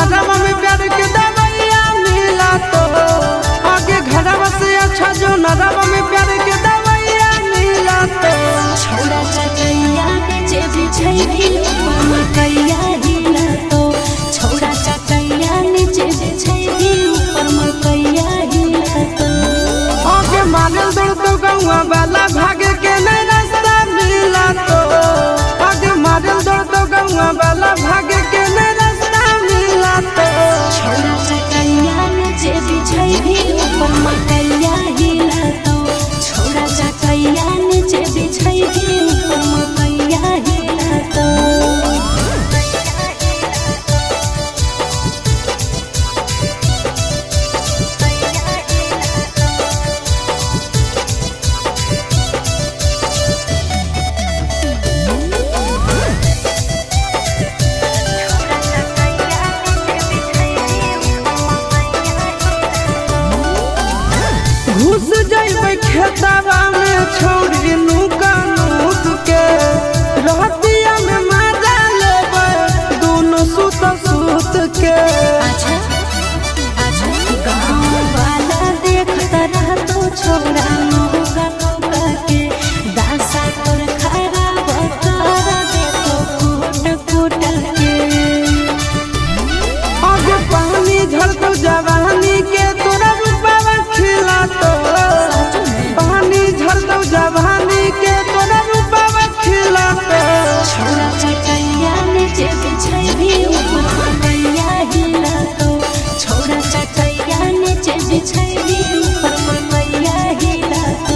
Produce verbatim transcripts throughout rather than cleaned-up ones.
नरवा में प्यार के दवाइया मिला तो आगे घरवा से अच्छा जो नरवा में प्यार के दवाइया मिला तो छोड़ा चकैया नीचे बिछै भी ऊपर मकैया हिला तो छोड़ा चकैया नीचे बिछै भी ऊपर मकैया हिला तो आगे मारल दौड़ तो गौवा वाला भागे के नहीं रास्ता मिला तो आगे मारल दौड़ तो गौवा वाला भागे के नहीं रास्ता मिला तो छोड़ा चकैया नीचे बिछै भी ऊपर मकैया हिला तो छोड़ा चकैया नीचे बिछै भी ऊपर मकैया हिला तो घुस जाइबे खेतवा में छौरी नुका नूत के रहतिया में मारा लेबे दोनों सुत सुत के अच्छा अच्छा गाँव वाला देखता रह तो छोड़ा नौका नौका के दासा तोर खराब कर दे तो कूट कूट के आगे पानी झलको जवानी के तोरा रूपवा खिला तो पानी झलको जवानी के तोरा रूपवा खिला तो छोड़ा चकैया नीचे बिछै भी ऊपर मकैया हिला तो छोड़ा चकैया नीचे बिछै भी ऊपर मकैया हिला तो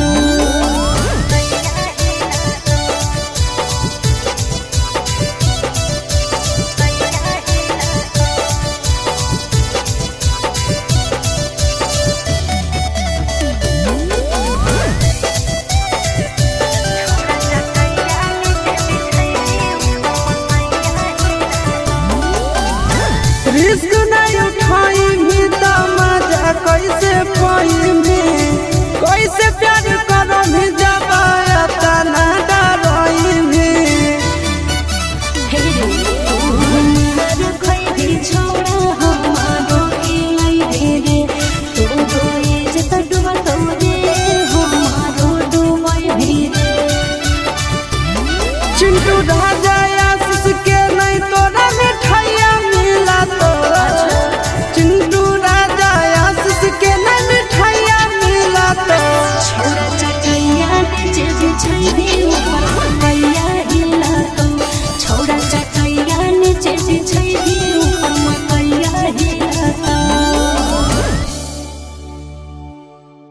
रिस्क नहीं उठाई भी तो मजा कैसे पाई भी कैसे प्यार करो भी जबाया तना डराई भी हे तुमर कोई भी छोड़ा हमारो के लाई रे तू गोए जत डुबा तो रे हमारो डुबाई भी रे चिंटू राज